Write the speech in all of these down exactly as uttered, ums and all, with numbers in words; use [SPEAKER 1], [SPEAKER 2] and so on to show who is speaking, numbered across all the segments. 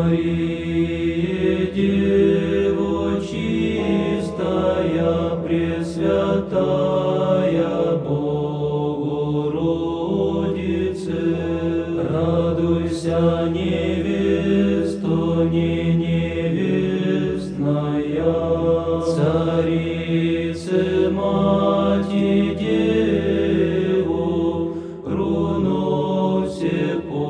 [SPEAKER 1] Мария, Дева чистая, Пресвятая Богородице, радуйся, невесто, не невестная, Царице, Мати, Деву, руно все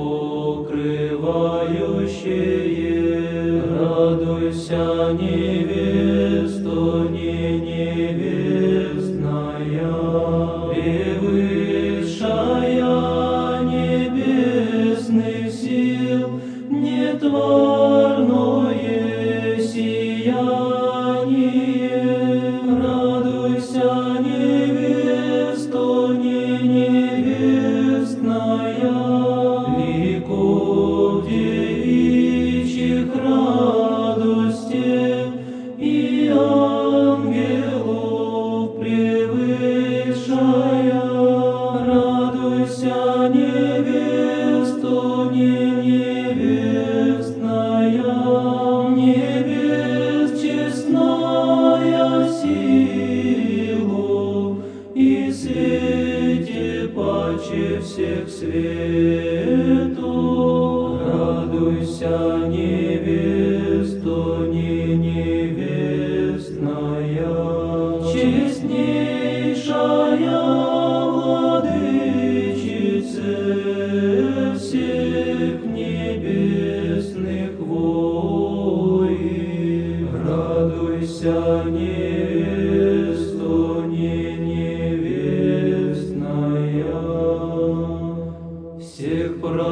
[SPEAKER 1] покрывающее, радуйся, невесто, не невестная, превысшая небесных сил, нетварное сияние, радуйся, невесто, не невестная, ликов девичьих радости и ангелов превышая, радуйся, невесто, не невестная, небес честная силу и свете паче всех свету, радуйся, невесто, не невестная, честнейшая владычице всех небесных войн, радуйся, невесто, не невестная, всех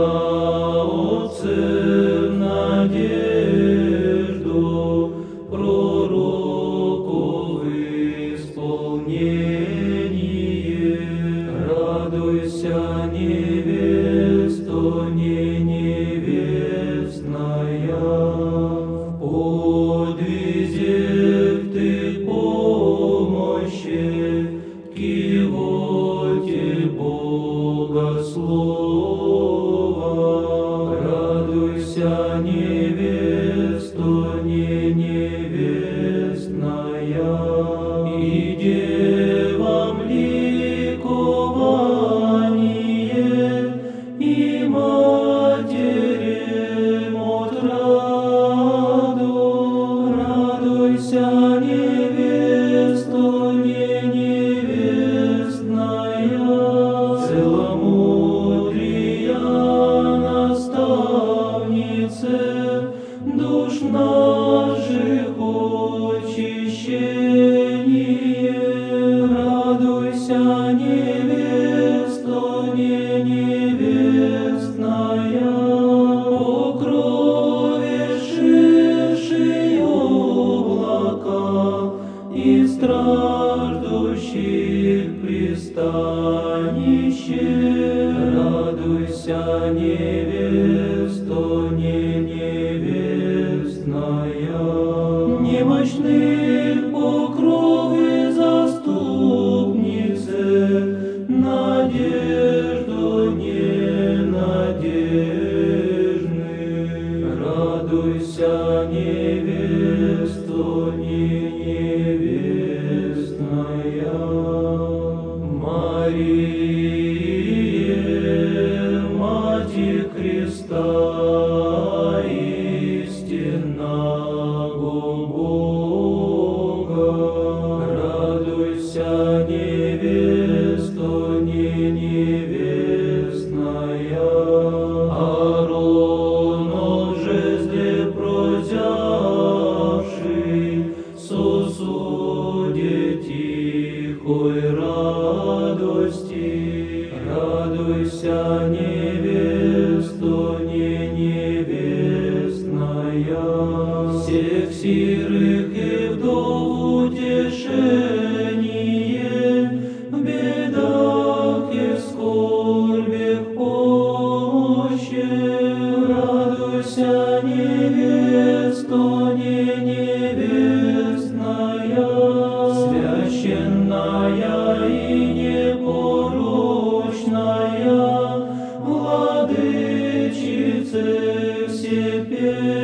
[SPEAKER 1] праотцев надежду, пророков исполнение, радуйся, невесто, не невестная, в подвизе ты помощи, кивоте Бога слова, радуйся, невесто, не невестная, и девам ликование, и матерям отраду, радуйся, невесто, не невестная, целомудрия наставнице, душ наших очищение, радуйся, невесто, не невестная, покровившие облака и страждущих пристанище, радуйся, невесто, не невестная, немощных покровы заступнице, надежду ненадежных, радуйся, невесто, не невестная, Мария, Мати Христа, истинного Бога, радуйся, невесто, не невестная, Ааронов жезле прозявший, сосуде тихой радости, радуйся, невесто, не невестная, всех сирых и вдов утешение, в бедах и в скорбях помощи, радуйся, невесто, не невестная, священная и непорочная, владычице все песни.